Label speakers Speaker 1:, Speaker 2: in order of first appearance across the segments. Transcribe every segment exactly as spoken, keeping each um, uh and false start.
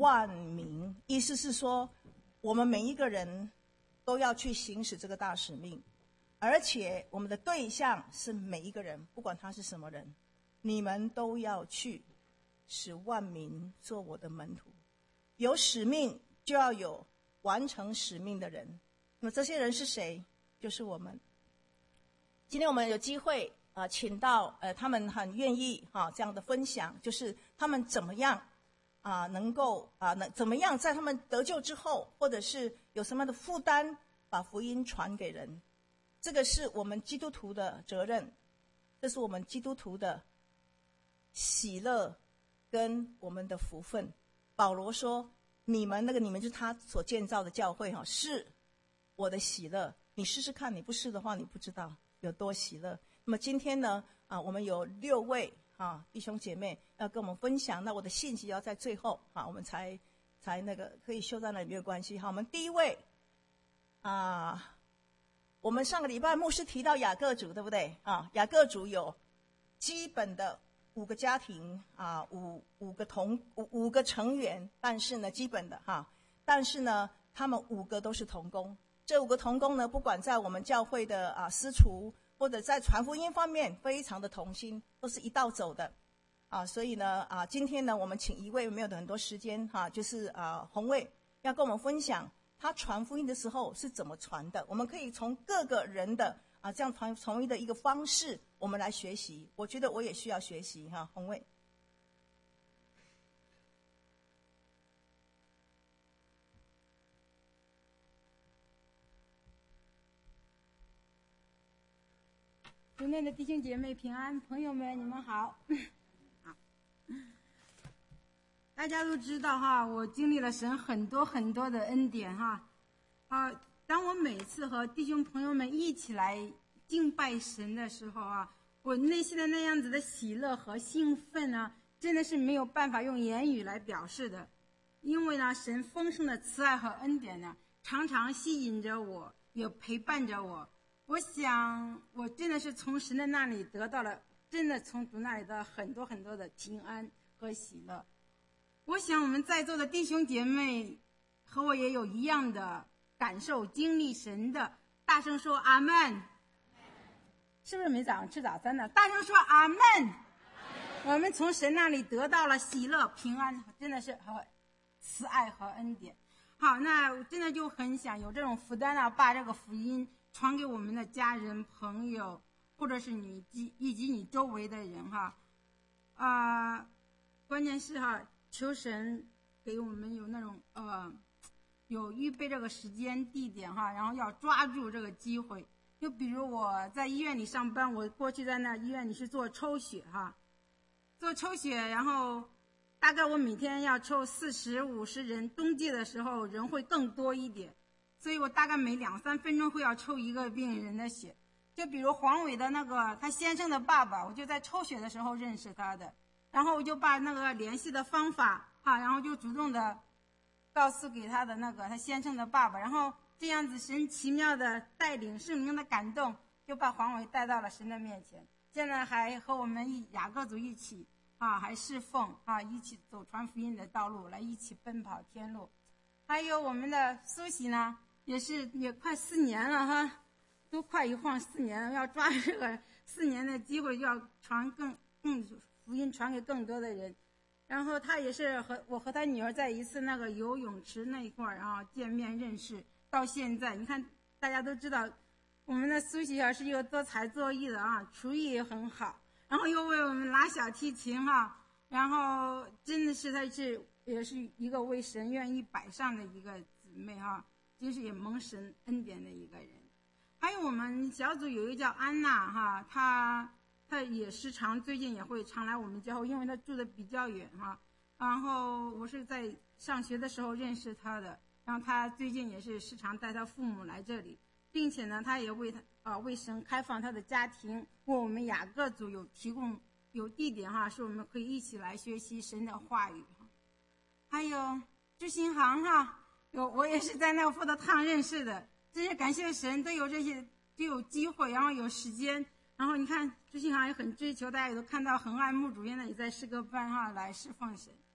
Speaker 1: 万民，意思是说我们每一个人都要去行使这个大使命，而且我们的对象是每一个人，不管他是什么人，你们都要去使万民做我的门徒。有使命就要有完成使命的人，那么这些人是谁？就是我们。今天我们有机会啊、呃，请到呃，他们很愿意哈、啊、这样的分享，就是他们怎么样啊、呃，能够啊，能、呃、怎么样在他们得救之后，或者是有什么样的负担，把福音传给人。这个是我们基督徒的责任，这是我们基督徒的喜乐跟我们的福分。保罗说：“你们那个你们就是他所建造的教会哈，是我的喜乐。你试试看，你不试的话，你不知道有多喜乐。”那么今天呢，啊，我们有六位啊弟兄姐妹要跟我们分享。那我的信息要在最后啊，我们才才那个可以修在那里没有关系。好，我们第一位啊，我们上个礼拜牧师提到雅各族，对不对啊？雅各族有基本的五个家庭啊，五五个同五五个成员，但是呢，基本的哈，但是呢，他们五个都是同工。这五个同工呢，不管在我们教会的啊私厨，或者在传福音方面，非常的同心，都是一道走的啊。所以呢啊，今天呢，我们请一位没有很多时间哈、啊，就是啊洪卫要跟我们分享他传福音的时候是怎么传的。我们可以从各个人的啊这样传传福音的一个方式，我们来学习。我觉得我也需要学习哈、啊，洪卫。
Speaker 2: 主内的弟兄姐妹平安，朋友们你们好。好，大家都知道哈，我经历了神很多很多的恩典哈。啊，当我每次和弟兄朋友们一起来敬拜神的时候啊，我内心的那样子的喜乐和兴奋呢，真的是没有办法用言语来表示的。因为呢，神丰盛的慈爱和恩典呢，常常吸引着我，也陪伴着我。我想我真的是从神的那里得到了，真的从主那里的很多很多的平安和喜乐。我想我们在座的弟兄姐妹和我也有一样的感受，经历神的，大声说阿们。是不是没早上吃早餐呢？大声说阿们。我们从神那里得到了喜乐平安，真的是和慈爱和恩典。好，那我真的就很想有这种负担啊，把这个福音传给我们的家人朋友，或者是你以及你周围的人哈。啊、呃，关键是哈，求神给我们有那种呃有预备这个时间地点哈，然后要抓住这个机会。就比如我在医院里上班，我过去在那医院里是做抽血哈，做抽血，然后大概我每天要抽四十五十人，冬季的时候人会更多一点，所以我大概每两三分钟会要抽一个病人的血。就比如黄伟的那个他先生的爸爸，我就在抽血的时候认识他的，然后我就把那个联系的方法啊，然后就主动的告诉给他的那个他先生的爸爸，然后这样子神奇妙的带领，圣灵的感动，就把黄伟带到了神的面前。现在还和我们一雅各族一起啊，还侍奉啊，一起走传福音的道路，来一起奔跑天路。还有我们的苏喜呢，也是也快四年了哈，都快一晃四年了，要抓这个四年的机会，要传更更福音传给更多的人。然后他也是和我和他女儿在一次那个游泳池那一块儿啊见面认识，到现在你看大家都知道我们的苏喜啊是一个多才多艺的啊，厨艺也很好，然后又为我们拉小提琴哈，然后真的是他是也是一个为神愿意摆上的一个姊妹哈，真是也蒙神恩典的一个人。还有我们小组有一个叫安娜哈，她她也时常最近也会常来我们教会，因为她住的比较远哈。然后我是在上学的时候认识她的，然后她最近也是时常带她父母来这里，并且呢，她也为她啊为神开放她的家庭，为我们雅各组有提供有地点哈，是我们可以一起来学习神的话语哈。还有知行行哈，有我也是在那个福德堂认识的，真是感谢神，都有这些都有机会，然后有时间。然后你看知行行也很追求，大家也都看到很爱慕主，现在也在诗歌班哈来侍奉神。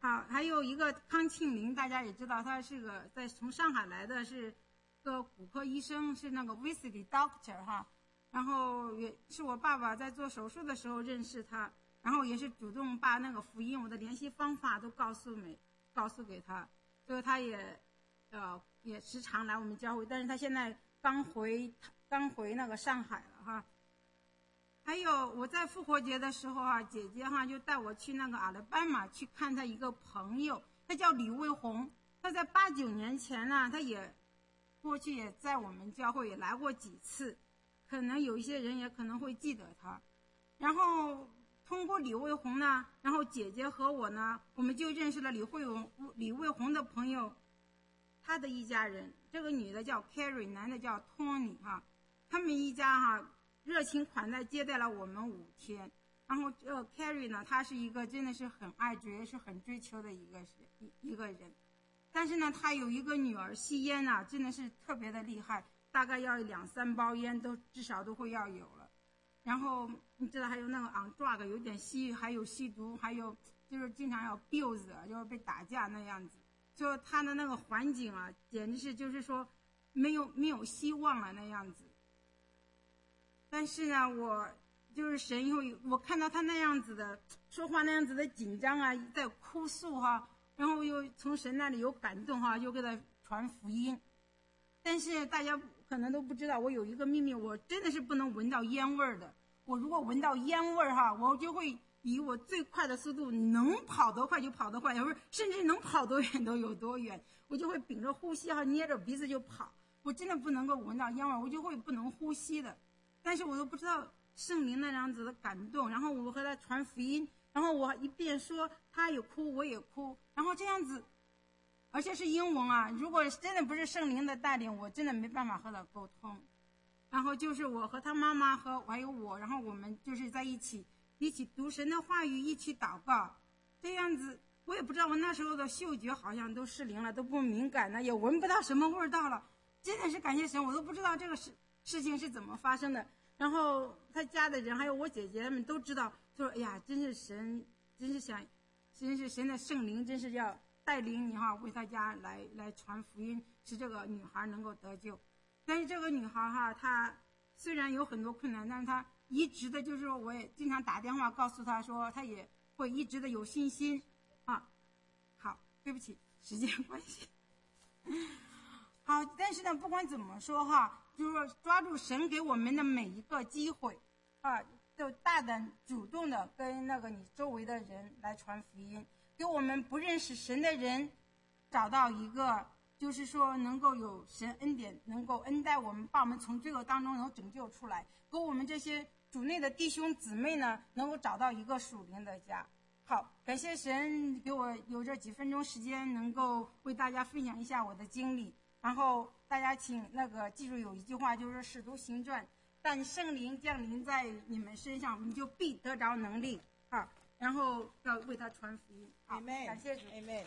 Speaker 2: 好，还有一个康庆林，大家也知道，他是个在从上海来的，是个骨科医生，是那个 Visiting Doctor 哈。然后也是我爸爸在做手术的时候认识他，然后也是主动把那个福音我的联系方法都告诉没告诉给他，所以他也呃也时常来我们教会，但是他现在刚回刚回那个上海了哈。还有我在复活节的时候啊，姐姐哈就带我去那个阿拉巴马去看她一个朋友，他叫李卫红，他在八九年前呢，他也过去也在我们教会也来过几次，可能有一些人也可能会记得他。然后通过李卫红呢，然后姐姐和我呢，我们就认识了李卫红李卫红的朋友，他的一家人，这个女的叫 Carrie， 男的叫 Tony 哈，他们一家哈热情款待接待了我们五天。然后这个 Carrie 呢，她是一个真的是很爱追也是很追求的一个一一个人，但是呢她有一个女儿吸烟呢、啊、真的是特别的厉害，大概要两三包烟都至少都会要有了。然后你知道还有那个 on drug 有点吸，还有吸毒，还有就是经常要 abuse， 就是被打架那样子，就他的那个环境啊简直是就是说没有没有希望了那样子。但是呢我就是神以后我看到他那样子的说话那样子的紧张啊，在哭诉哈，然后又从神那里有感动哈，又给他传福音。但是大家可能都不知道，我有一个秘密，我真的是不能闻到烟味儿的。我如果闻到烟味儿哈，我就会以我最快的速度，能跑得快就跑得快，要不甚至能跑多远都有多远，我就会屏着呼吸哈，捏着鼻子就跑。我真的不能够闻到烟味儿，我就会不能呼吸的。但是我都不知道圣灵那样子的感动，然后我和他传福音，然后我一边说，他也哭，我也哭，然后这样子。而且是英文啊，如果真的不是圣灵的带领，我真的没办法和他沟通。然后就是我和他妈妈和还有我，然后我们就是在一起一起读神的话语，一起祷告，这样子。我也不知道，我那时候的嗅觉好像都失灵了，都不敏感了，也闻不到什么味道了。真的是感谢神，我都不知道这个事事情是怎么发生的。然后他家的人还有我姐姐他们都知道，就说哎呀，真是神，真是想，真是神的圣灵，真是要带领你哈，为他家来来传福音，使这个女孩能够得救。但是这个女孩哈，她虽然有很多困难，但是她一直的，就是说我也经常打电话告诉她说，她也会一直的有信心啊。好，对不起，时间关系。好，但是呢，不管怎么说哈，就是说抓住神给我们的每一个机会啊，就大胆主动的跟那个你周围的人来传福音。给我们不认识神的人找到一个就是说能够有神恩典能够恩待我们，把我们从罪恶当中能拯救出来，给我们这些主内的弟兄姊妹呢能够找到一个属灵的家。好，感谢神给我有这几分钟时间能够为大家分享一下我的经历。然后大家请那个记住有一句话，就是使徒行传，但圣灵降临在你们身上，你就必得着能力啊，然后要为他传福音。好，感谢主。
Speaker 1: Amen。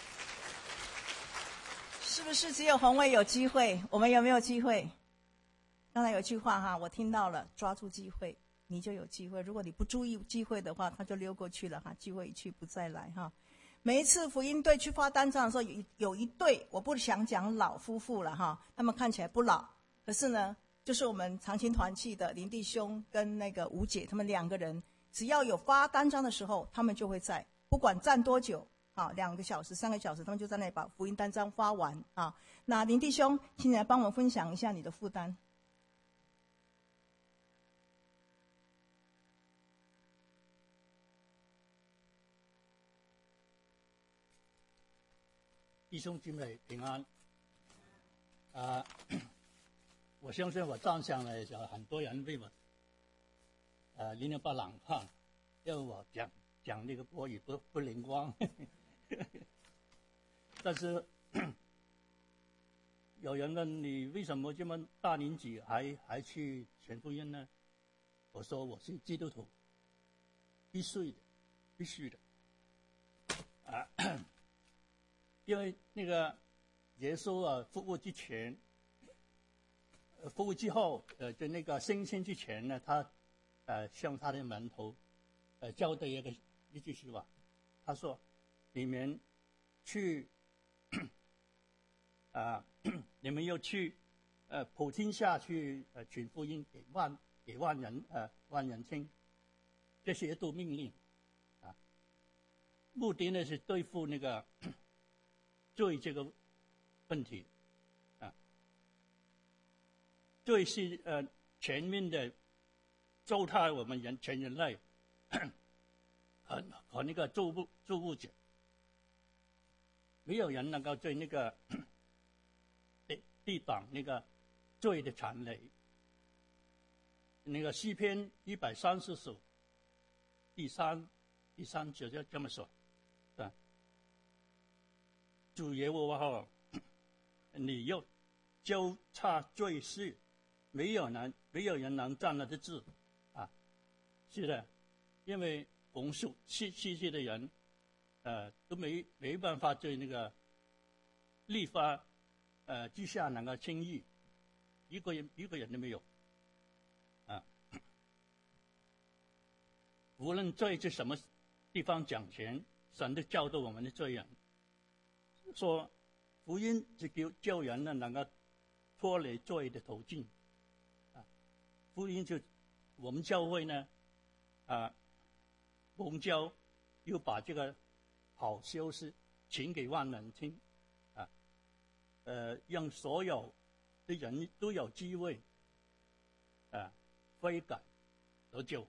Speaker 1: 是不是只有宏伟有机会？我们有没有机会？刚才有句话哈，我听到了，抓住机会，你就有机会。如果你不注意机会的话，他就溜过去了哈，机会一去不再来哈。每一次福音队去发单张的时候，有一有一对，我不想讲老夫妇了哈，他们看起来不老，可是呢，就是我们长青团契的林弟兄跟那个吴姐，他们两个人，只要有发单张的时候，他们就会在，不管站多久，啊，两个小时、三个小时，他们就在那里把福音单张发完啊。那林弟兄，请你来帮我分享一下你的负担。
Speaker 3: 弟兄姊妹平安。啊、呃，我相信我站上来有很多人为我，呃，零零八冷看，因为我讲讲那个国语不不灵光。但是有人问你为什么这么大年纪还还去传福音呢？我说我是基督徒，必须的，必须的。啊。因为那个耶稣啊复活之前，呃复活之后，呃在那个升天之前呢，他呃向他的门徒呃交代一个一句说话，他说：“ 里面去啊、呃，你们要去呃普天下去呃传福音给万给万人呃万人听，这是一道命令啊。目的呢是对付那个罪这个问题啊。罪是呃全面的糟蹋我们人全人类和和那个造物造物者，没有人能够对那个抵抵挡那个罪的残累。那个诗篇一百三十首第三第三节就这么说，啊，主耶和华，你要纠察罪事，没有人没有人能站得住啊！是的，因为逢属世世界的人，呃，都没没办法对那个立法呃之下能够轻易，一个人一个人都没有啊！无论在这什么地方讲前，神都教导我们的罪人，说福音是叫叫人呢能够脱离罪的途径啊！福音就我们教会呢啊，蒙教又把这个好消息传给万人听啊，呃，让所有的人都有机会啊悔改得救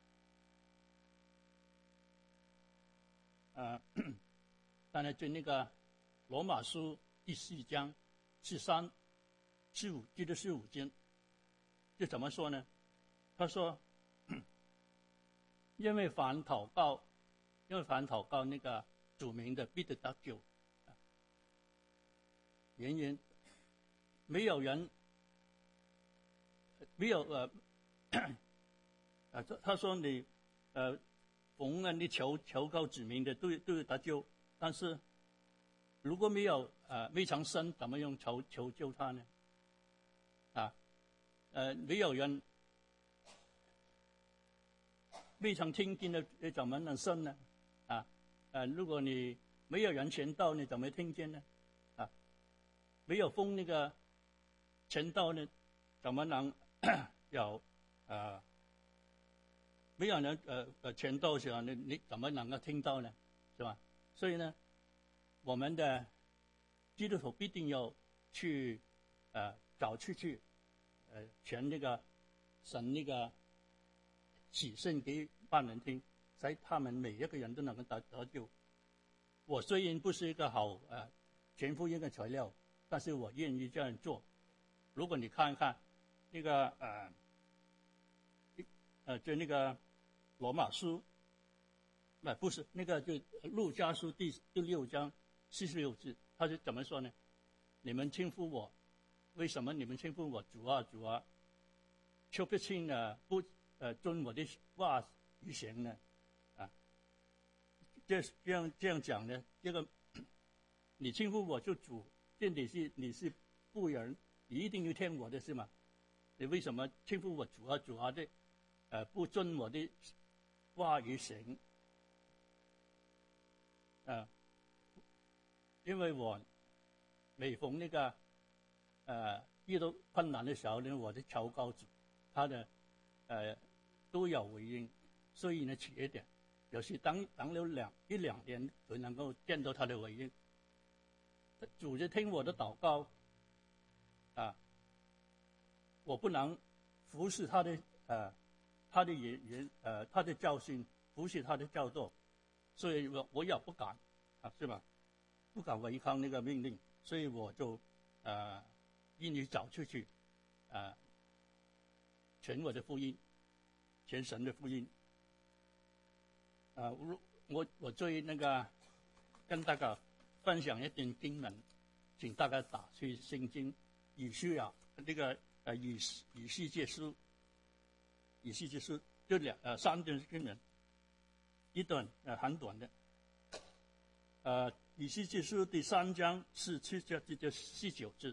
Speaker 3: 啊。但是在那个罗马书第四章十三、十五至到十五节，就怎么说呢？他说，因为凡祷告，因为凡祷告那个主名的，必得得救。啊，原因没有人，没有呃，啊，他他说你呃，逢人你求求告主名的都都有得救，但是如果没有呃未曾生，怎么用求求救他呢？啊，呃，没有人未曾听见的，你怎么能生呢？啊，呃，如果你没有人传道，你怎么听见呢？啊，没有封那个传道呢，怎么能有啊？没有人呃呃传道的时候，你你怎么能够听到呢？是吧？所以呢，我们的基督徒必定要去呃找出去呃传那个神那个启示给万人听，使他们每一个人都能够得得救。我虽然不是一个好呃全福音的材料，但是我愿意这样做。如果你看看那个呃呃就那个罗马书，不、呃、不是那个就路加书第第六章四十六字，他是怎么说呢？你们称呼我，为什么你们称呼我主啊主啊，却不听呢不呃遵我的话语行呢？啊，这这样这样讲呢，这个你称呼我就主，这你是你是仆人，你一定要听我的是吗？你为什么称呼我主啊主啊的，呃不遵我的话语行？啊，因为我每逢那个呃遇到困难的时候呢，我的求告主，他的呃都有回应，所以呢迟一点，有时等等了两一两年才能够见到他的回应。主就听我的祷告啊，我不能忽视他的呃他的言言呃他的教训，忽视他的教导，所以我我也不敢啊，是吧？不敢违抗那个命令，所以我就呃愿意找出去啊传我的福音，传神的福音。啊，我我我最那个跟大家分享一段经文，请大家打去圣经以西亚那个呃以以西结书，以西结书就两呃三段经文，一段呃很短的，呃以西结书第三章是七节至到十九节，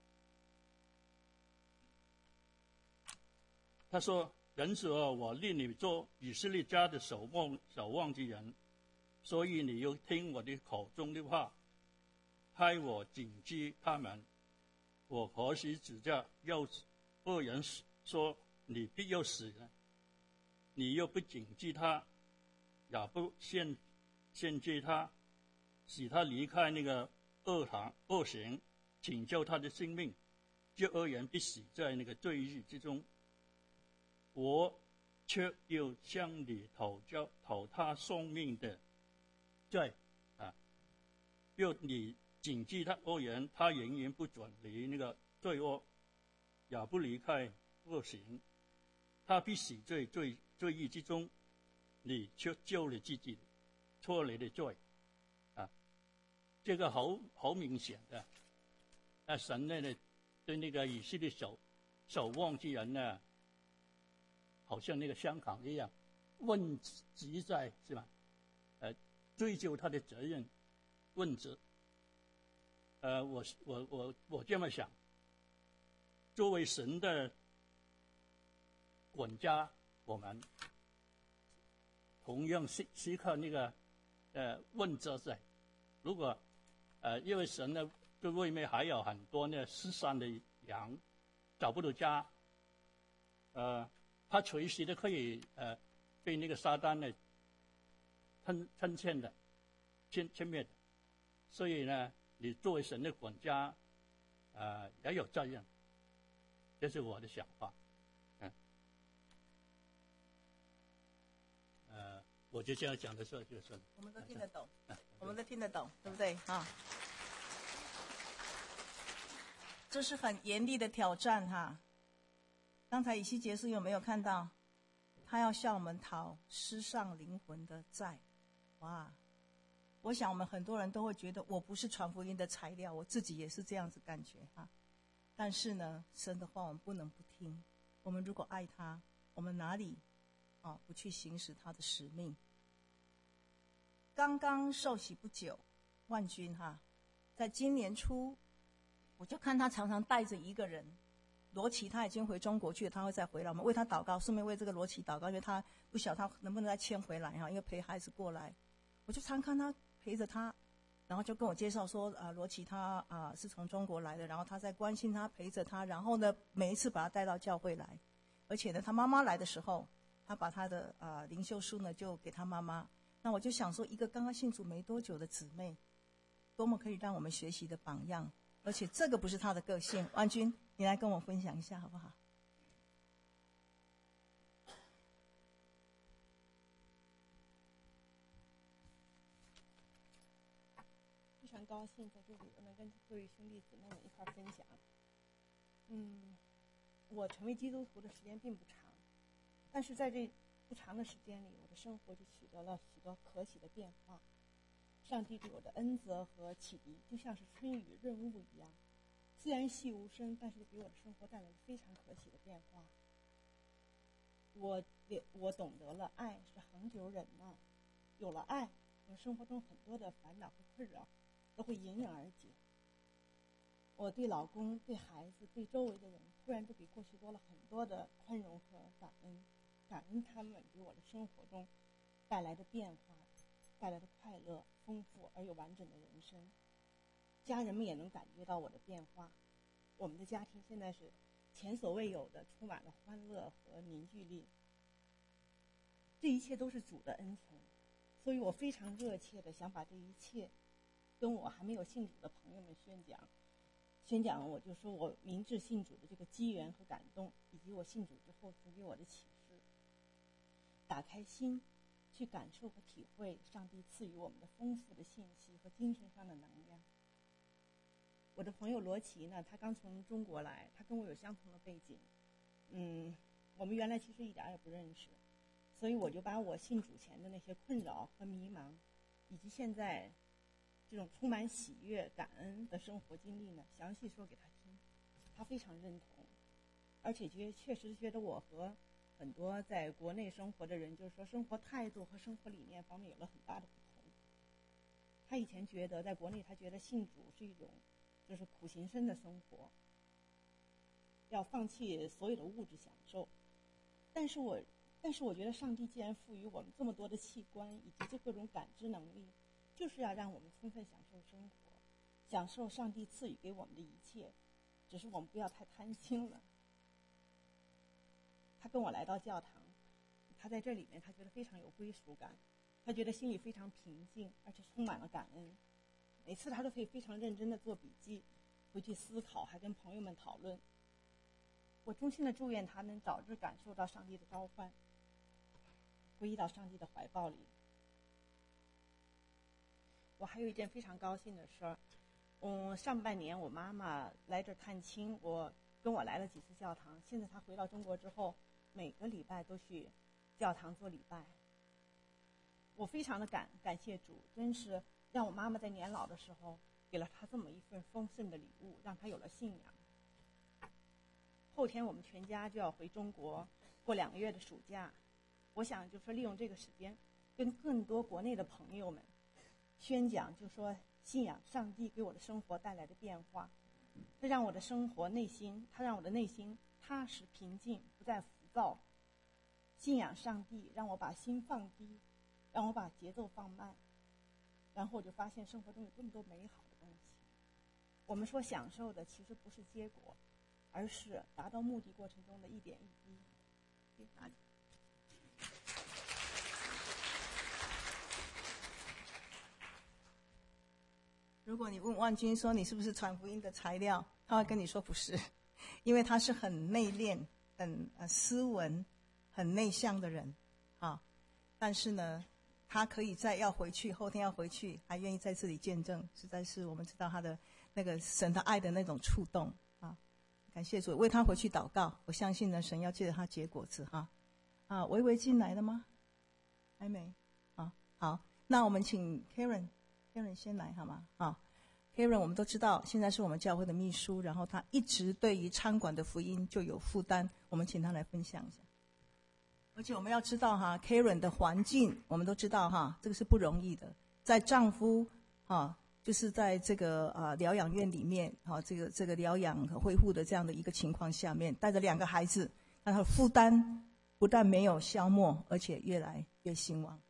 Speaker 3: 他说：“人子啊，我立你做以色列家的守望守望之人。” 所以你要听我的口中的话，害我谨记他们。我何时指着要恶人说你必要死呢？你又不谨记他，也不献献祭他，使他离开那个恶行恶行，拯救他的性命，这恶人必死在那个罪狱之中。我却要向你讨交讨他生命的罪啊！要你谨记他恶人，他永远不准离那个罪恶，也不离开恶行，他必死在罪罪狱之中，你却救了自己脱离的罪啊！这个好好明显的，那神呢对那个以色列守守望之人呢，好像那个香港一样，问责在是吧？呃，追究他的责任，问责。呃，我我我我这么想，作为神的管家，我们同样时时刻那个呃问责在。如果呃因为神呢，对外面还有很多呢失散的羊，找不到家，呃。他随时都可以呃被那个撒旦呢吞吞陷的、歼歼灭的，所以呢，你作为神的管家，呃也有责任，这是我的想法，嗯，呃，我就这样讲的时候就算了。
Speaker 1: 我们都听得懂，我们都听得懂，对不对啊？这是很严厉的挑战哈。刚才以西结书有没有看到？他要向我们讨失丧灵魂的债。哇！我想我们很多人都会觉得我不是传福音的材料，我自己也是这样子感觉哈。但是呢，神的话我们不能不听。我们如果爱他，我们哪里啊不去行使他的使命？刚刚受洗不久，万军哈，在今年初，我就看他常常带着一个人。罗奇他已经回中国去了，他会再回来。我们为他祷告，顺便为这个罗奇祷告，因为他不晓得他能不能再迁回来哈，因为陪孩子过来。我就常看他陪着他，然后就跟我介绍说，啊、呃，罗奇他啊、呃、是从中国来的，然后他在关心他，陪着他，然后呢，每一次把他带到教会来，而且呢，他妈妈来的时候，他把他的啊、呃、灵修书呢就给他妈妈。那我就想说，一个刚刚信主没多久的姊妹，多么可以让我们学习的榜样。而且这个不是他的个性，万军，你来跟我分享一下好不好？
Speaker 4: 非常高兴在这里能跟各位兄弟姊妹们一块分享。嗯，我成为基督徒的时间并不长，但是在这不长的时间里，我的生活就取得了许多可喜的变化。上帝对我的恩泽和启迪，就像是春雨润物一样。虽然细无声，但是给我的生活带来了非常可喜的变化。我我懂得了爱是恒久忍耐，有了爱，我生活中很多的烦恼和困扰都会迎刃而解。我对老公、对孩子、对周围的人，突然都比过去多了很多的宽容和感恩，感恩他们给我的生活中带来的变化，带来的快乐、丰富而又完整的人生。家人们也能感觉到我的变化，我们的家庭现在是前所未有的，充满了欢乐和凝聚力。这一切都是主的恩宠，所以我非常热切的想把这一切跟我还没有信主的朋友们宣讲。宣讲我就说我明智信主的这个机缘和感动，以及我信主之后主给我的启示。打开心，去感受和体会上帝赐予我们的丰富的信息和精神上的能量。我的朋友罗琦呢，他刚从中国来，他跟我有相同的背景，嗯，我们原来其实一点也不认识，所以我就把我信主前的那些困扰和迷茫，以及现在这种充满喜悦、感恩的生活经历呢，详细说给他听，他非常认同，而且觉确实觉得我和很多在国内生活的人，就是说生活态度和生活理念方面有了很大的不同。他以前觉得在国内，他觉得信主是一种就是苦行僧的生活，要放弃所有的物质享受。但是我但是我觉得上帝既然赋予我们这么多的器官以及这各种感知能力，就是要让我们充分享受生活，享受上帝赐予给我们的一切，只是我们不要太贪心了。他跟我来到教堂，他在这里面他觉得非常有归属感，他觉得心里非常平静，而且充满了感恩。每次他都可以非常认真地做笔记，回去思考，还跟朋友们讨论。我衷心的祝愿他能早日感受到上帝的召唤，归依到上帝的怀抱里。我还有一件非常高兴的事儿，嗯，上半年我妈妈来这儿探亲，我跟我来了几次教堂。现在她回到中国之后，每个礼拜都去教堂做礼拜。我非常的感感谢主，真是让我妈妈在年老的时候给了她这么一份丰盛的礼物，让她有了信仰。后天我们全家就要回中国过两个月的暑假，我想就说利用这个时间，跟更多国内的朋友们宣讲，就说信仰上帝给我的生活带来的变化，它让我的生活内心，它让我的内心踏实平静，不再浮躁。信仰上帝让我把心放低，让我把节奏放慢，然后我就发现生活中有这么多美好的东西。我们说享受的其实不是结果，而是达到目的过程中的一点一滴。谢谢大家。
Speaker 1: 如果你问万军说你是不是传福音的材料，他会跟你说不是，因为他是很内敛、很呃斯文、很内向的人啊。但是呢，他可以在要回去，后天要回去，还愿意在这里见证，实在是我们知道他的那个神的爱的那种触动啊。感谢主，为他回去祷告。我相信呢，神要借着他结果子哈。啊，维维进来了吗？还没啊。好，那我们请 Karen。Karen 先来好吗？啊 ，Karen 我们都知道，现在是我们教会的秘书，然后他一直对于餐馆的福音就有负担，我们请他来分享一下。而且我们要知道哈 ，Karen 的环境我们都知道哈，这个是不容易的，在丈夫啊，就是在这个啊疗养院里面啊，这个这个疗养和恢复的这样的一个情况下面，带着两个孩子，那他的负担不但没有消磨，而且越来越兴旺。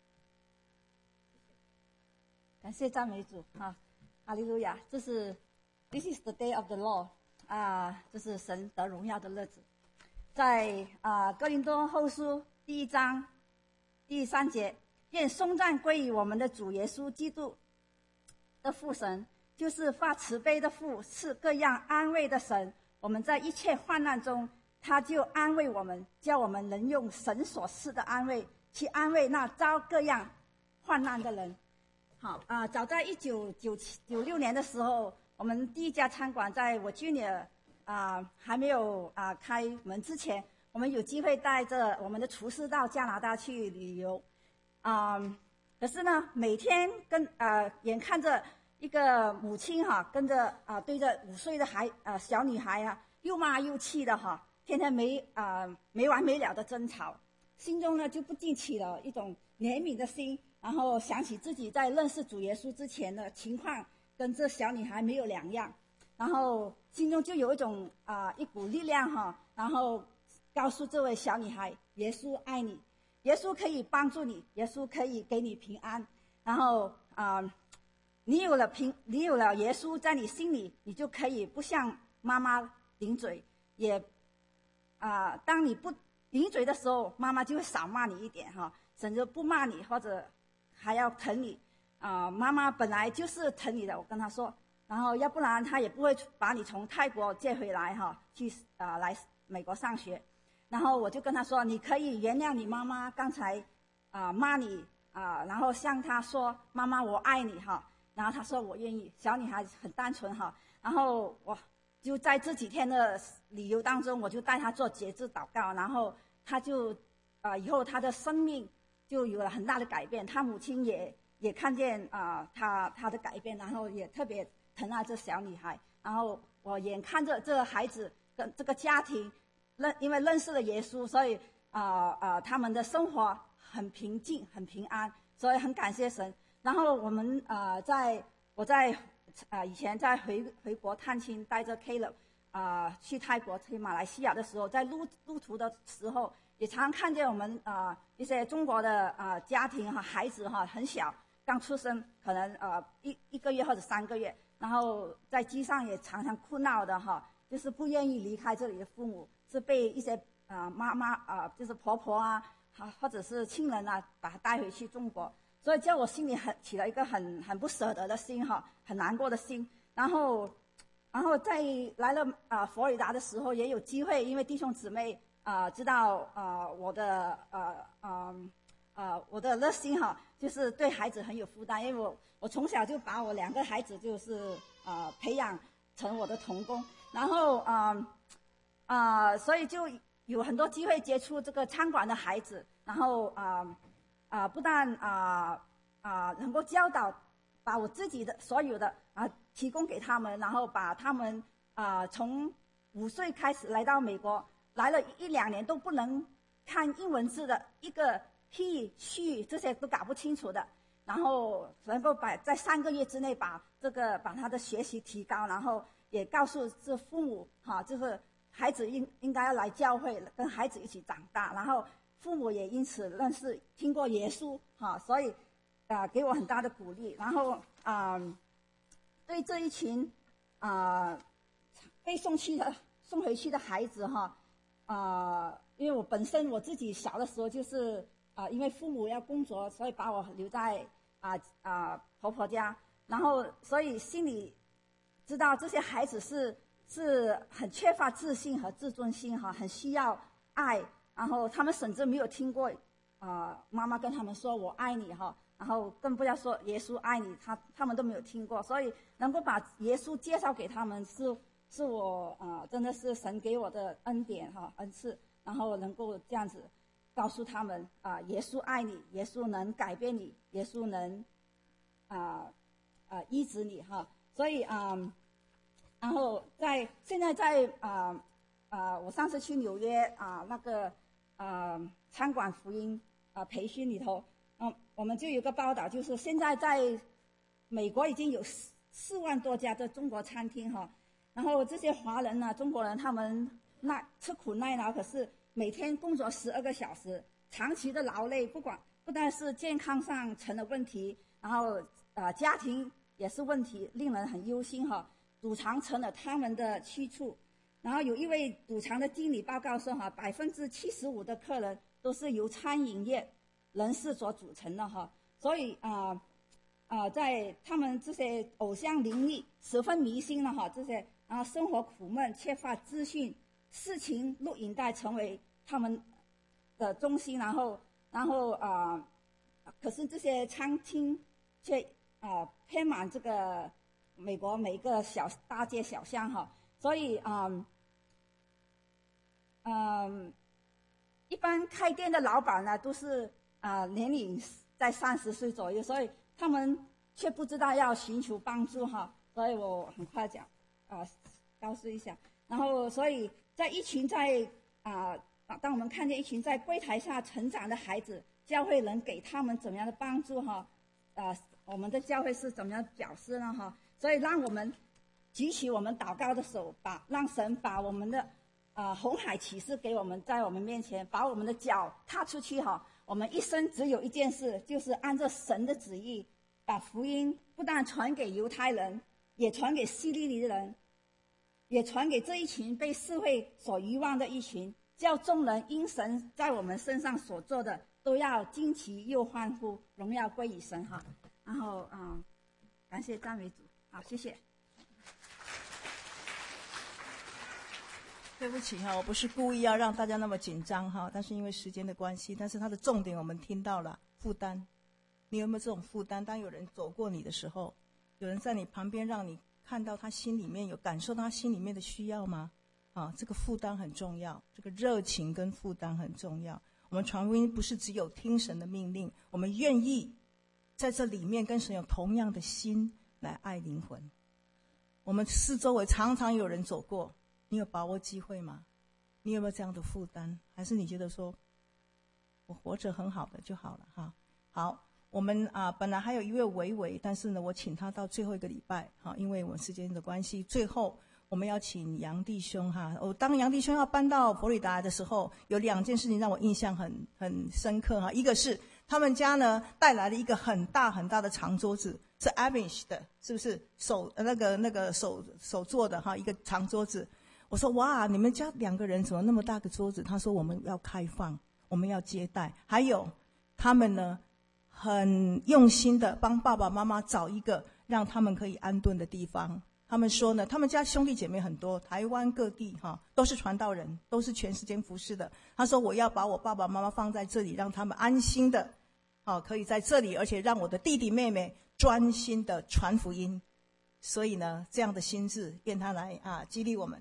Speaker 5: 感谢赞美主啊，哈利路亚！这是 This is the day of the Lord 啊，这是神得荣耀的日子。在啊哥林多后书第一章第三节，愿颂赞归于我们的主耶稣基督的父神，就是发慈悲的父，赐各样安慰的神。我们在一切患难中，他就安慰我们，叫我们能用神所赐的安慰去安慰那遭各样患难的人。好啊、呃，早在一九九七九六年的时候，我们第一家餐馆在我Virginia啊还没有啊、呃、开门之前，我们有机会带着我们的厨师到加拿大去旅游，啊、呃，可是呢，每天跟呃眼看着一个母亲哈、啊，跟着啊、呃、对着五岁的孩啊、呃、小女孩啊又骂又气的哈，天天没啊、呃、没完没了的争吵，心中呢就不禁起了一种怜悯的心。然后想起自己在认识主耶稣之前的情况，跟这小女孩没有两样，然后心中就有一种啊、呃、一股力量哈，然后告诉这位小女孩，耶稣爱你，耶稣可以帮助你，耶稣可以给你平安。然后啊、呃，你有了平，你有了耶稣在你心里，你就可以不向妈妈顶嘴，也啊、呃，当你不顶嘴的时候，妈妈就会少骂你一点哈，甚至不骂你或者还要疼你啊、呃！妈妈本来就是疼你的，我跟她说，然后要不然她也不会把你从泰国接回来哈，去啊、呃、来美国上学。然后我就跟她说，你可以原谅你妈妈刚才啊、呃、骂你啊、呃，然后向她说，妈妈我爱你哈。然后她说我愿意。小女孩很单纯哈。然后我就在这几天的旅游当中，我就带她做节制祷告，然后她就啊、呃、以后她的生命就有了很大的改变，他母亲也也看见啊、呃，他他的改变，然后也特别疼爱这小女孩。然后我眼看着这个孩子跟这个家庭认，因为认识了耶稣，所以啊啊、呃呃，他们的生活很平静，很平安，所以很感谢神。然后我们啊、呃，在我在啊、呃、以前在回回国探亲，带着 Caleb 啊、呃、去泰国去马来西亚的时候，在路路途的时候。 也常常看见我们啊、呃、一些中国的啊、呃、家庭哈，孩子哈很小，刚出生，可能呃一一个月或者三个月，然后在街上也常常哭闹的哈，就是不愿意离开这里的父母，是被一些啊、呃、妈妈啊、呃、就是婆婆啊，或者是亲人啊把他带回去中国，所以叫我心里很起了一个很很不舍得的心哈，很难过的心，然后。然后在来了啊、呃、佛罗里达的时候，也有机会，因为弟兄姊妹啊、呃、知道啊、呃、我的呃呃呃我的热心哈，就是对孩子很有负担，因为我我从小就把我两个孩子就是啊、呃、培养成我的童工，然后啊啊、呃呃、所以就有很多机会接触这个餐馆的孩子，然后啊啊、呃呃、不但啊啊、呃呃、能够教导。把我自己的所有的啊提供给他们，然后把他们啊从五岁开始来到美国，来了一两年都不能看英文字的，一个 he she 这些都搞不清楚的，然后能够把在三个月之内把这个把他的学习提高，然后也告诉这父母哈、啊，就是孩子应应该要来教会，跟孩子一起长大，然后父母也因此认识听过耶稣哈、啊，所以。啊、呃，给我很大的鼓励。然后啊、呃，对这一群啊、呃、被送去的、送回去的孩子哈，啊、呃，因为我本身我自己小的时候就是啊、呃，因为父母要工作，所以把我留在啊啊、呃、婆婆家，然后所以心里知道这些孩子是是很缺乏自信和自尊心哈，很需要爱，然后他们甚至没有听过啊、呃、妈妈跟他们说我爱你哈。然后更不要说耶稣爱你，他他们都没有听过，所以能够把耶稣介绍给他们是是我啊、呃，真的是神给我的恩典哈恩赐，然后能够这样子告诉他们啊、呃，耶稣爱你，耶稣能改变你，耶稣能啊啊、呃呃、医治你哈，所以啊、呃，然后在现在在啊啊、呃呃，我上次去纽约啊、呃、那个啊、呃、餐馆福音啊、呃、培训里头。嗯，我们就有个报道，就是现在在美国已经有四四万多家的中国餐厅哈，然后这些华人呢、中国人他们耐吃苦耐劳，可是每天工作十二个小时，长期的劳累，不管不但是健康上成了问题，然后呃家庭也是问题，令人很忧心哈。赌场成了他们的去处，然后有一位赌场的经理报告说哈，百分之七十五的客人都是由餐饮业人士所组成的哈，所以啊啊、呃呃，在他们这些偶像林立、十分迷信了哈，这些然后生活苦闷、缺乏资讯、事情录影带成为他们的中心，然后然后啊、呃，可是这些餐厅却啊、呃、偏满这个美国每一个小大街小巷哈，所以啊嗯。呃一般开店的老板呢，都是啊、呃、年龄在三十岁左右，所以他们却不知道要寻求帮助哈。所以我很快讲啊、呃，告诉一下。然后，所以在一群在啊、呃，当我们看见一群在柜台下成长的孩子，教会能给他们怎么样的帮助哈？啊、呃，我们的教会是怎么样表示呢哈？所以让我们举起我们祷告的手，把让神把我们的。啊、呃，红海启示给我们，在我们面前，把我们的脚踏出去哈。我们一生只有一件事，就是按照神的旨意，把福音不但传给犹太人，也传给希利尼的人，也传给这一群被社会所遗忘的一群，叫众人因神在我们身上所做的，都要惊奇又欢呼，荣耀归于神哈。然后啊、呃，感谢赞美主，好，谢谢。
Speaker 1: 对不起哈，我不是故意要让大家那么紧张哈，但是因为时间的关系，但是它的重点我们听到了，负担。你有没有这种负担？当有人走过你的时候，有人在你旁边，让你看到他心里面有感受到他心里面的需要吗？啊，这个负担很重要，这个热情跟负担很重要。我们传福音不是只有听神的命令，我们愿意在这里面跟神有同样的心来爱灵魂。我们四周围常常有人走过。你有把握机会吗？你有没有这样的负担？还是你觉得说，我活着很好的就好了哈？好，我们啊、呃、本来还有一位维维，但是呢，我请他到最后一个礼拜哈，因为我们时间的关系，最后我们要请杨弟兄哈。我当杨弟兄要搬到佛罗里达的时候，有两件事情让我印象很很深刻哈。一个是他们家呢带来了一个很大很大的长桌子，是 Amish 的，是不是手那个那个手手做的哈，一个长桌子。我说哇，你们家两个人怎么那么大个桌子？他说我们要开放，我们要接待。还有他们呢很用心的帮爸爸妈妈找一个让他们可以安顿的地方。他们说呢，他们家兄弟姐妹很多，台湾各地哈都是传道人，都是全时间服侍的。他说我要把我爸爸妈妈放在这里，让他们安心的，好可以在这里，而且让我的弟弟妹妹专心的传福音。所以呢，这样的心志，愿他来啊激励我们。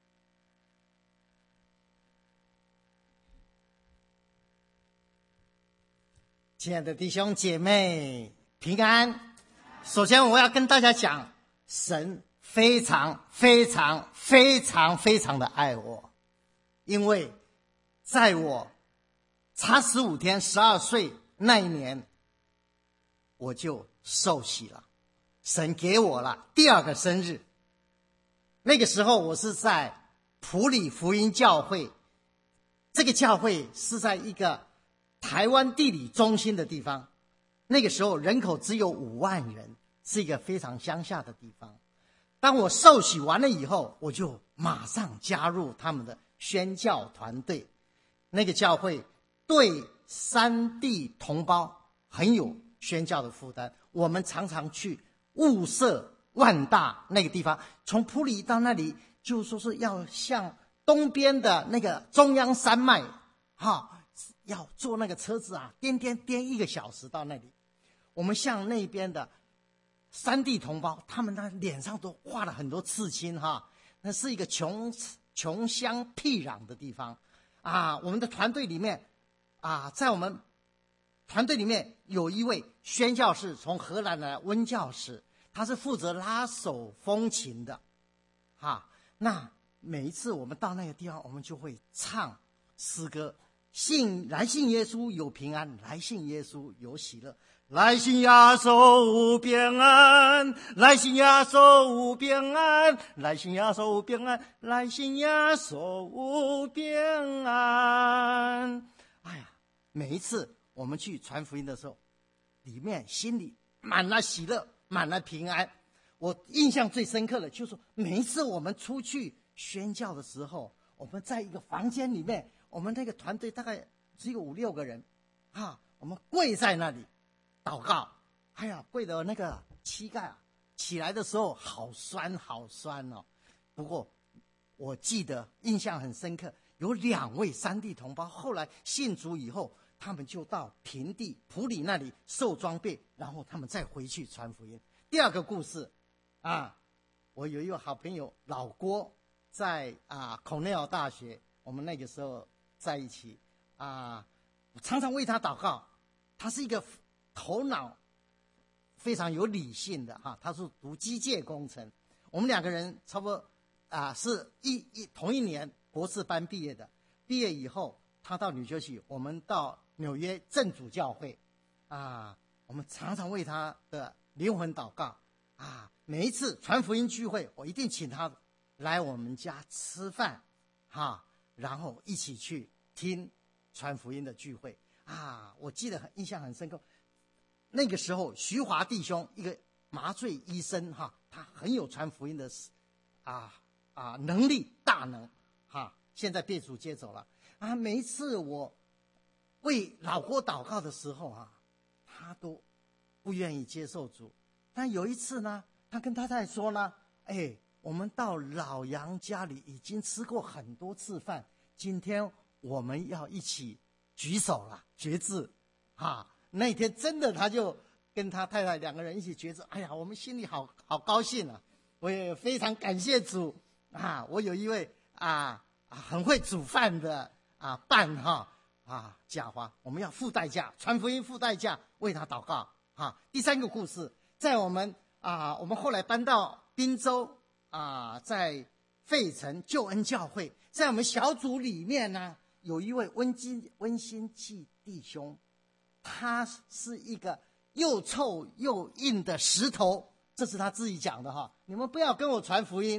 Speaker 6: 亲爱的弟兄姐妹，平安。首先我要跟大家讲，神非常非常非常非常的爱我，因为在我差十五天十二岁那一年，我就受洗了，神给我了第二个生日。那个时候我是在埔里福音教会，这个教会是在一个台湾地理中心的地方，那个时候人口只有五万人，是一个非常乡下的地方。当我受洗完了以后，我就马上加入他们的宣教团队。那个教会对山地同胞很有宣教的负担，我们常常去雾社万大那个地方，从埔里到那里就说是要向东边的那个中央山脉哈，要坐那个车子啊，颠颠颠一个小时到那里。我们向那边的山地同胞，他们的脸上都画了很多刺青哈，那是一个穷穷乡僻壤的地方啊。我们的团队里面啊，在我们团队里面有一位宣教士，从荷兰来温教士，他是负责拉手风琴的哈。那每一次我们到那个地方，我们就会唱诗歌，信来信耶稣有平安，来信耶稣有喜乐，来信耶稣有平安，来信耶稣有平安，来信耶稣有平安，来信耶稣有平安。哎呀，每一次我们去传福音的时候，里面心里满了喜乐，满了平安。我印象最深刻的就是每一次我们出去宣教的时候，我们在一个房间里面，我们那个团队大概只有五六个人啊，我们跪在那里祷告。哎呀，跪的那个膝盖啊，起来的时候好酸好酸哦。不过我记得印象很深刻，有两位山地同胞后来信主以后，他们就到平地埔里那里受装备，然后他们再回去传福音。第二个故事啊，我有一个好朋友老郭，在啊 Cornell 大学，我们那个时候在一起啊，我常常为他祷告。他是一个头脑非常有理性的哈，他是读机械工程。我们两个人差不多啊是一一同一年博士班毕业的。毕业以后，他到纽约去，我们到纽约正主教会啊，我们常常为他的灵魂祷告啊。每一次传福音聚会，我一定请他来我们家吃饭哈，然后一起去听传福音的聚会啊。我记得很印象很深刻，那个时候徐华弟兄一个麻醉医生哈，他很有传福音的啊啊能力大能哈，现在被主接走了啊。每一次我为老郭祷告的时候啊，他都不愿意接受主。但有一次呢，他跟太太说呢，哎，我们到老杨家里已经吃过很多次饭，今天我们要一起举手了，决志啊。那天真的他就跟他太太两个人一起决志，哎呀，我们心里好好高兴啊。我也非常感谢主啊，我有一位啊很会煮饭的啊伴哈啊贾华，我们要付代价，传福音付代价，为他祷告啊。第三个故事，在我们啊我们后来搬到滨州啊，在费城救恩教会，在我们小组里面呢，有一位温馨温馨记弟兄，他是一个又臭又硬的石头，这是他自己讲的哈。你们不要跟我传福音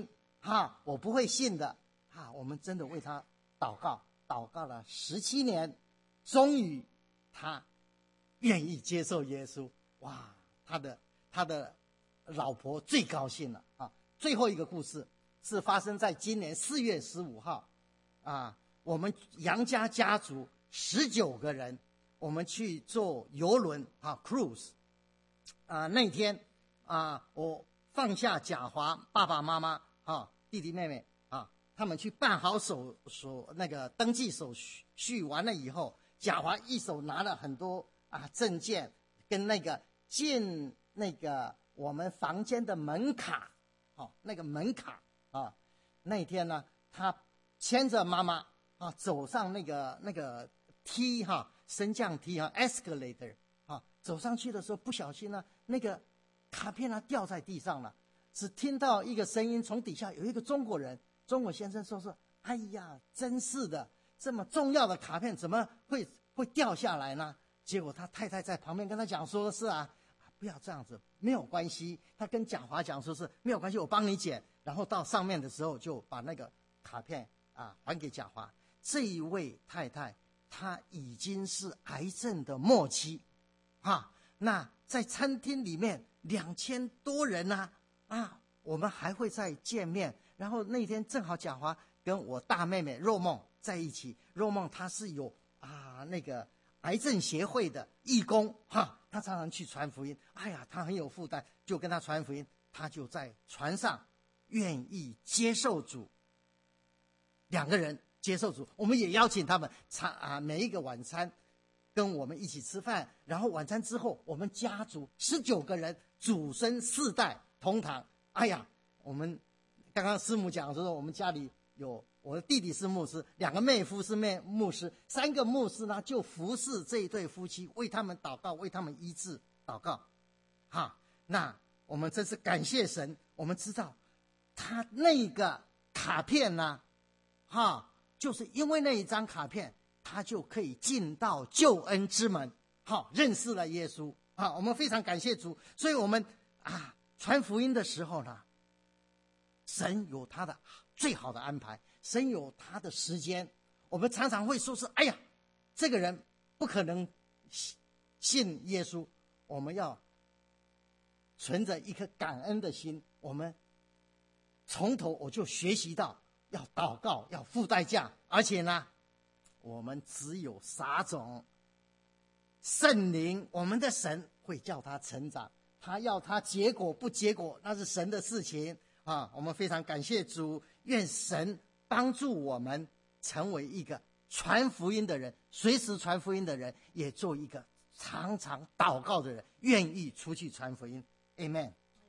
Speaker 6: 哈，我不会信的，哈，我们真的为他祷告，祷告了十七年，终于他愿意接受耶稣，哇，他的他的老婆最高兴了啊！最后一个故事是发生在今年四月十五号，啊，我们杨家家族十九个人，我们去坐游轮啊 ，cruise， 啊，那天啊，我放下贾华爸爸妈妈啊，弟弟妹妹啊，他们去办好手手那个登记手续完了以后，贾华一手拿了很多啊证件跟那个进那个我们房间的门卡，哦，那个门卡啊，那天呢，他牵着妈妈啊走上那个那个梯哈，升降梯哈 ，escalator 啊，走上去的时候不小心呢，那个卡片呢掉在地上了，只听到一个声音从底下有一个中国人，中国先生说是，哎呀，真是的，这么重要的卡片怎么会会掉下来呢？结果他太太在旁边跟他讲说是啊。不要这样子，没有关系。他跟贾华讲说是没有关系，我帮你捡。然后到上面的时候就把那个卡片啊还给贾华。这一位太太她已经是癌症的末期，啊，那在餐厅里面两千多人啊啊，我们还会再见面。然后那天正好贾华跟我大妹妹肉梦在一起，肉梦她是有啊那个癌症协会的义工哈。他常常去传福音，哎呀，他很有负担，就跟他传福音，他就在船上愿意接受主，两个人接受主，我们也邀请他们餐啊，每一个晚餐跟我们一起吃饭，然后晚餐之后，我们家族十九个人，祖孙四代同堂，哎呀，我们刚刚师母讲说，我们家里有。我的弟弟是牧师，两个妹夫是妹牧师，三个牧师呢就服侍这一对夫妻，为他们祷告，为他们医治祷告。哈，那我们真是感谢神，我们知道他那个卡片呢，哈，就是因为那一张卡片，他就可以进到救恩之门，好，认识了耶稣。啊，我们非常感谢主，所以我们啊传福音的时候呢，神有他的最好的安排。神有他的时间，我们常常会说是，哎呀，这个人不可能信耶稣。我们要存着一颗感恩的心，我们从头我就学习到要祷告，要付代价，而且呢，我们只有撒种，圣灵，我们的神会叫他成长，他要他结果不结果，那是神的事情啊。我们非常感谢主，愿神帮助我们成为一个传福音的人，随时传福音的人，也做一个常常祷告的人，愿意出去传福音。 Amen。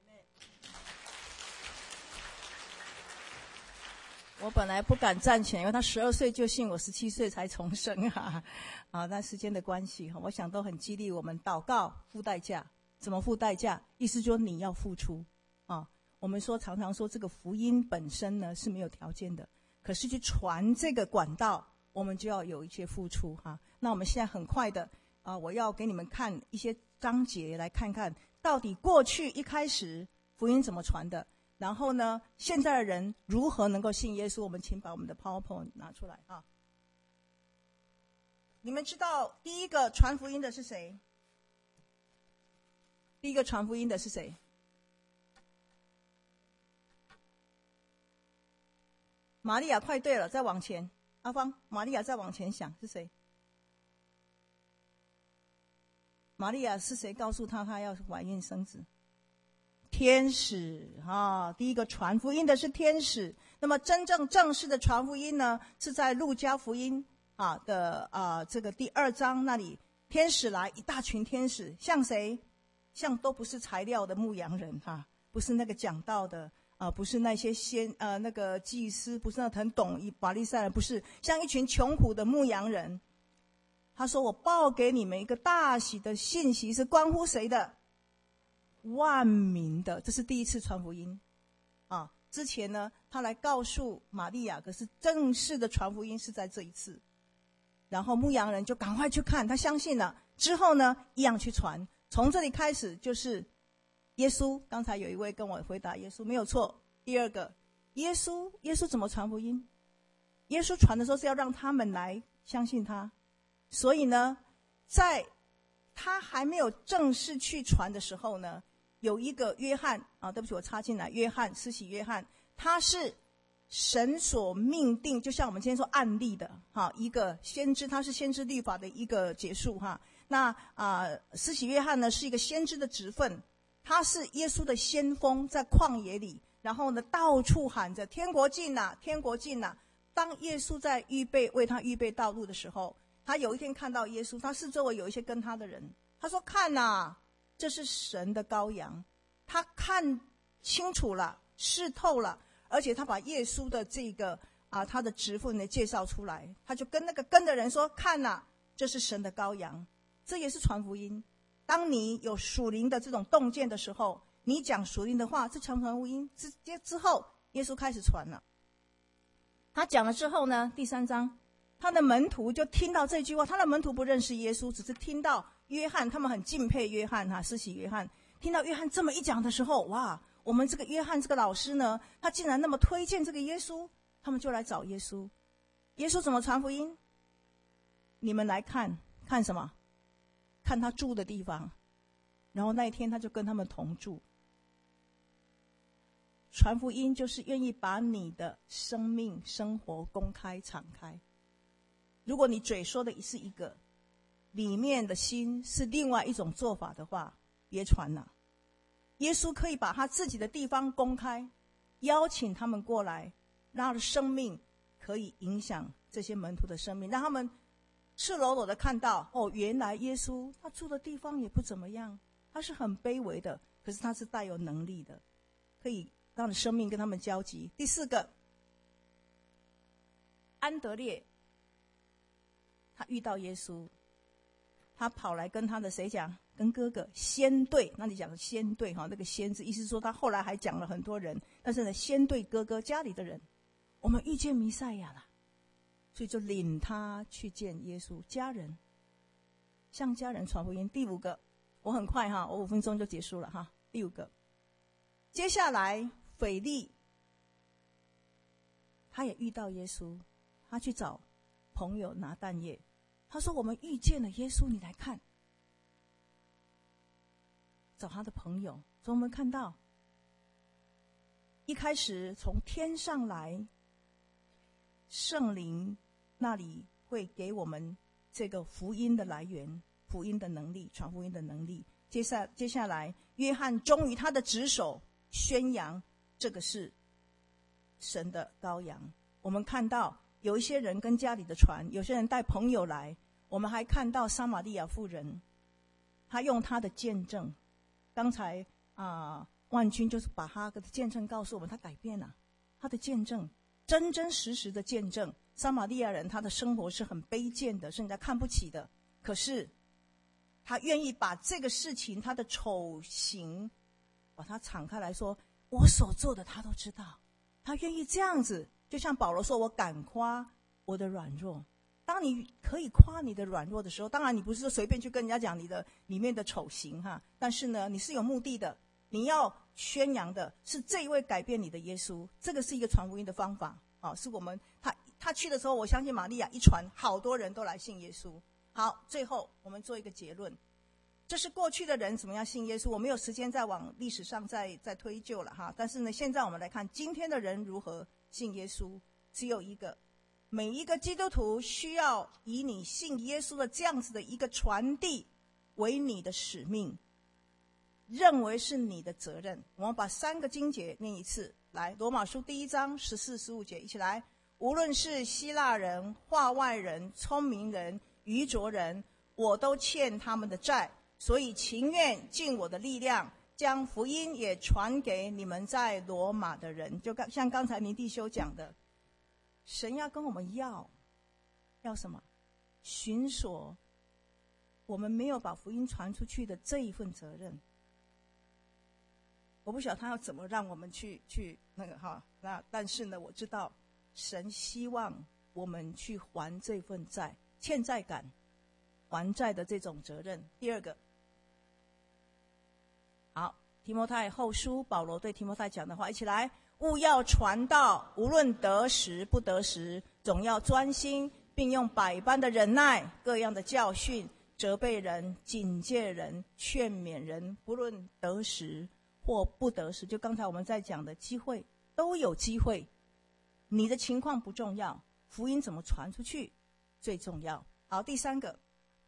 Speaker 1: 我本来不敢站起来，因为他十二岁就信，我十七岁才重生啊。啊，但时间的关系，我想都很激励我们祷告付代价。怎么付代价？意思说你要付出啊。我们说常常说这个福音本身呢是没有条件的，可是去传这个管道，我们就要有一些付出哈。那我们现在很快的啊，我要给你们看一些章节，来看看到底过去一开始福音怎么传的，然后呢，现在的人如何能够信耶稣。我们请把我们的 PowerPoint 拿出来啊。你们知道第一个传福音的是谁？第一个传福音的是谁？玛利亚，快对了，再往前。阿芳，玛利亚再往前想是谁？玛利亚是谁告诉她她要怀孕生子？天使啊！第一个传福音的是天使。那么真正正式的传福音呢，是在路加福音啊的啊这个第二章那里，天使来，一大群天使，像谁？像都不是材料的牧羊人哈、啊，不是那个讲道的。啊，不是那些先呃那个祭司，不是那很懂法利赛人，不是，像一群穷苦的牧羊人。他说：“我报给你们一个大喜的信息，是关乎谁的？万民的。”这是第一次传福音啊。之前呢，他来告诉玛利亚，可是正式的传福音是在这一次。然后牧羊人就赶快去看，他相信了。之后呢，一样去传。从这里开始就是。耶稣，刚才有一位跟我回答，耶稣没有错。第二个， 耶稣，耶稣怎么传福音？耶稣传的时候是要让他们来相信他，所以呢，在他还没有正式去传的时候呢，有一个约翰啊，对不起，我插进来，约翰，施洗约翰，他是神所命定，就像我们今天说案例的哈，一个先知，他是先知律法的一个结束哈。那啊、呃，施洗约翰呢是一个先知的职分，他是耶稣的先锋，在旷野里，然后呢到处喊着天国近了，天国近了。当耶稣在预备为他预备道路的时候，他有一天看到耶稣，他四周围有一些跟他的人，他说看哪，这是神的羔羊。他看清楚了，视透了，而且他把耶稣的这个啊他的职分呢介绍出来，他就跟那个跟的人说，看哪，这是神的羔羊。这也是传福音。当你有属灵的这种洞见的时候，你讲属灵的话，这传传福音之之后，耶稣开始传了。他讲了之后呢，第三章，他的门徒就听到这句话，他的门徒不认识耶稣，只是听到约翰，他们很敬佩约翰哈，施洗约翰。听到约翰这么一讲的时候，哇，我们这个约翰这个老师呢，他竟然那么推荐这个耶稣，他们就来找耶稣。耶稣怎么传福音？你们来看看什么？看他住的地方。然后那一天他就跟他们同住。传福音就是愿意把你的生命生活公开敞开。如果你嘴说的是一个，里面的心是另外一种做法的话，别传了。耶稣可以把他自己的地方公开，邀请他们过来，让他的生命可以影响这些门徒的生命，让他们赤裸裸的看到，哦，原来耶稣他住的地方也不怎么样，他是很卑微的，可是他是带有能力的，可以让生命跟他们交集。第四个，安德烈他遇到耶稣，他跑来跟他的谁讲？跟哥哥先对，那你讲的先对哈，那个先字意思是说他后来还讲了很多人，但是呢，先对哥哥家里的人，我们遇见弥赛亚了，所以就领他去见耶稣，家人向家人传福音。第五个，我很快哈，我五分钟就结束了哈。第五个，接下来腓利他也遇到耶稣，他去找朋友拿但业，他说我们遇见了耶稣，你来看。找他的朋友，所以我们看到一开始从天上来，圣灵那里会给我们这个福音的来源，福音的能力，传福音的能力。接下接下来约翰忠于他的职守，宣扬这个是神的羔羊。我们看到有一些人跟家里的传，有些人带朋友来，我们还看到撒玛利亚妇人，他用他的见证，刚才啊、呃，万军就是把他的见证告诉我们，他改变了他的见证，真真实实的见证。撒玛利亚人他的生活是很卑贱的，是人家看不起的，可是他愿意把这个事情，他的丑行，把它敞开来说，我所做的他都知道。他愿意这样子，就像保罗说，我敢夸我的软弱。当你可以夸你的软弱的时候，当然你不是说随便去跟人家讲你的里面的丑行哈，但是呢，你是有目的的，你要宣扬的是这一位改变你的耶稣，这个是一个传福音的方法啊，是我们他他去的时候，我相信玛利亚一传，好多人都来信耶稣。好，最后我们做一个结论，这是过去的人怎么样信耶稣，我没有时间再往历史上再再推究了哈。但是呢，现在我们来看今天的人如何信耶稣，只有一个。每一个基督徒需要以你信耶稣的这样子的一个传递为你的使命，认为是你的责任。我们把三个经节念一次，来，罗马书第一章十四、十五节，一起来。无论是希腊人、化外人、聪明人、愚拙人，我都欠他们的债，所以情愿尽我的力量，将福音也传给你们在罗马的人。就像刚才林弟兄讲的，神要跟我们要要什么？寻索我们没有把福音传出去的这一份责任。我不晓得他要怎么让我们去去那个哈，那但是呢，我知道神希望我们去还这份债，欠债感，还债的这种责任。第二个，好，提摩太后书保罗对提摩太讲的话，一起来。 务要传道，无论得时不得时，总要专心，并用百般的忍耐，各样的教训，责备人、警戒人、劝勉人，不论得时或不得时。就刚才我们在讲的机会，都有机会。你的情况不重要，福音怎么传出去最重要。好，第三个，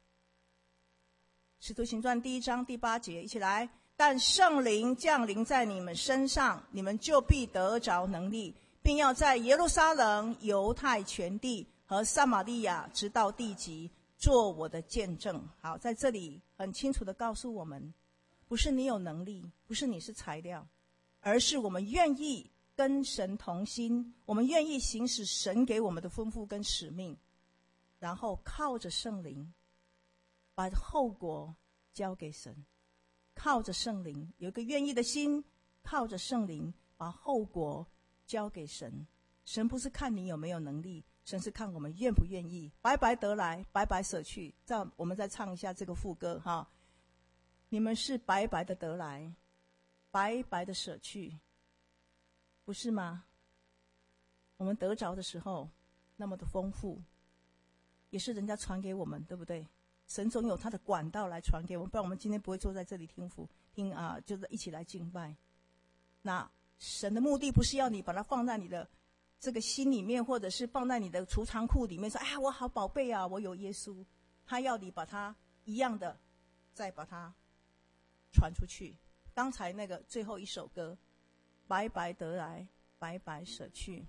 Speaker 1: 使徒行传第一章第八节，一起来。但圣灵降临在你们身上，你们就必得着能力，并要在耶路撒冷、犹太全地和撒玛利亚直到地极，做我的见证。好，在这里很清楚地告诉我们，不是你有能力，不是你是材料，而是我们愿意跟神同心，我们愿意行使神给我们的吩咐跟使命，然后靠着圣灵把后果交给神，靠着圣灵有一个愿意的心，靠着圣灵把后果交给神。神不是看你有没有能力，神是看我们愿不愿意，白白得来，白白舍去。再我们再唱一下这个副歌哈，你们是白白的得来，白白的舍去，不是吗？我们得着的时候那么的丰富，也是人家传给我们，对不对？神总有他的管道来传给我们，不然我们今天不会坐在这里听福听啊，就是一起来敬拜。那神的目的不是要你把它放在你的这个心里面，或者是放在你的储藏库里面说，哎，我好宝贝啊，我有耶稣。他要你把它一样的再把它传出去。刚才那个最后一首歌，白白得来，白白舍去。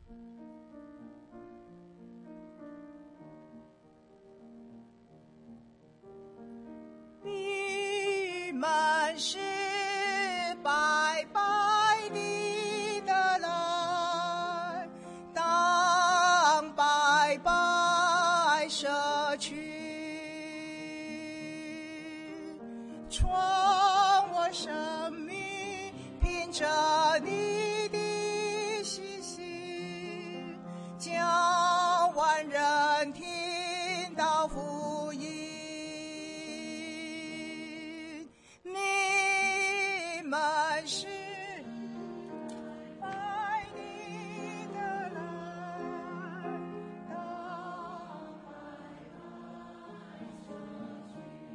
Speaker 1: 你们是白白的得来，当白白舍去，创我生命，凭着你的信心，叫万人听到福音。你们是白的得来，当白白舍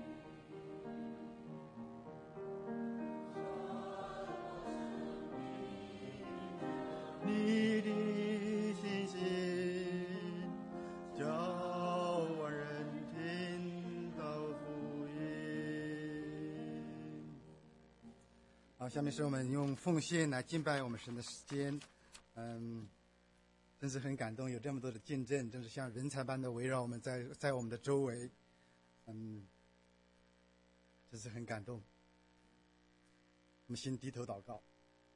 Speaker 1: 去。
Speaker 7: 你的信心，叫万人听到福音。好，下面是我们用奉献来敬拜我们神的时间。嗯，真是很感动，有这么多的见证，真是像人才般的围绕我们在在我们的周围。嗯，真是很感动。我们先低头祷告。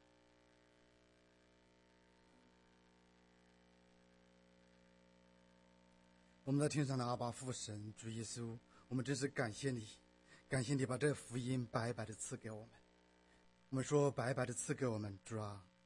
Speaker 7: 我们在天上的阿爸父神主耶稣，我们真是感谢你，感谢你把这福音白白的赐给我们。我们说白白的赐给我们，主啊，